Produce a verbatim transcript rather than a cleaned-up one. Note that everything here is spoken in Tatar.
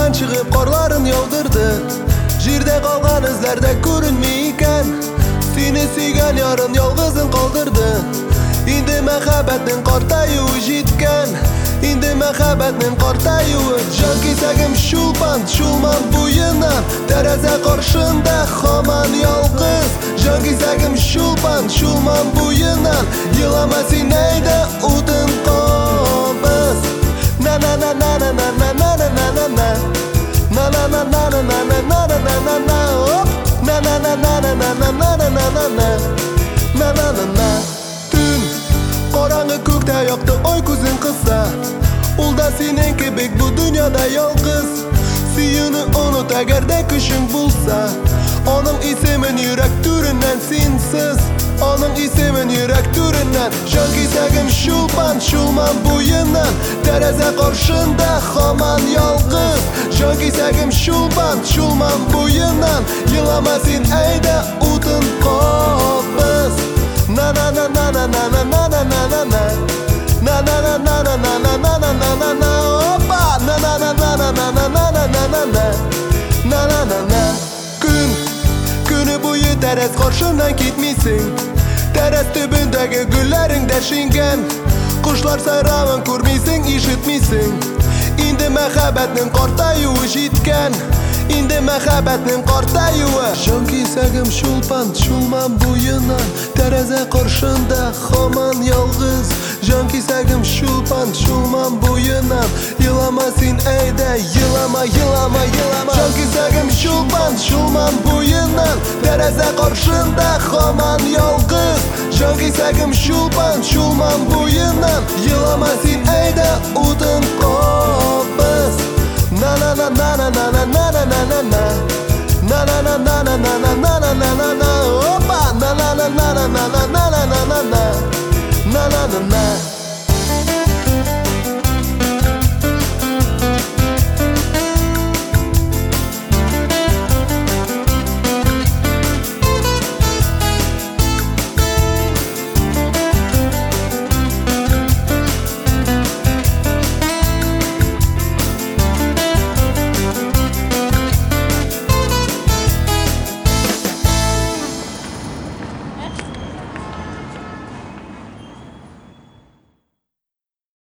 Uçurumdan çıkıp korların yağdırdı. Jirde kalgan izlerde görünmeyken, seni suygan yarın yalgızın kaldırdı. İndi mehabbetin kartayı jitken, İndi mehabbetin kartayı. Can kesegim şulpan, şulman buyunan, tereze karşında haman yalgız. Can kesegim şulpan, şulman buyunan, yılamasın neyde udun kabız. Na na na na na na na na na na na. Na na na na na na na na na na na na. Hop. Na na na na na na na na na na na na. Na na na na. Tün karanlık gökte yaktı oy kuzun kısa. Ul da senin kebek bu dünyada yalgız. Suyunu unut eğer de kışın bulsa. Onun ismin yürek türünden sinsiz. Onun ismin yürek türünden. Can kesegim şulpan, şulman buyunan, tereze karşında haman yalgız. Can kesegim şulpan, şulman buyunan, yılamasın eyde udun kabız. Na na na na na na na na na na na. Na na na na na na na na na na na na. Hoppa. Na na na na na na na na na na na na. Na na na na. Gün günü boyu teres karşından gitmişsin. Teres tübündeki güllerin deşingen. Kuşlar sayravın kurmiysin, işitmişsin. İndi mehabbetin kartayı jitken, İndi mehabbetin kartayı. Can kesegim şulpan, şulman buyunan, tereze karşında haman yalgız. Can kesegim şulpan, şulman buyunan, yılamasın eyde, yılama yılama yılama. Can kesegim şulpan, şulman buyunan, tereze karşında haman yalgız. Can kesegim şulpan, şulman buyunan, yılamasın eyde udun kabız.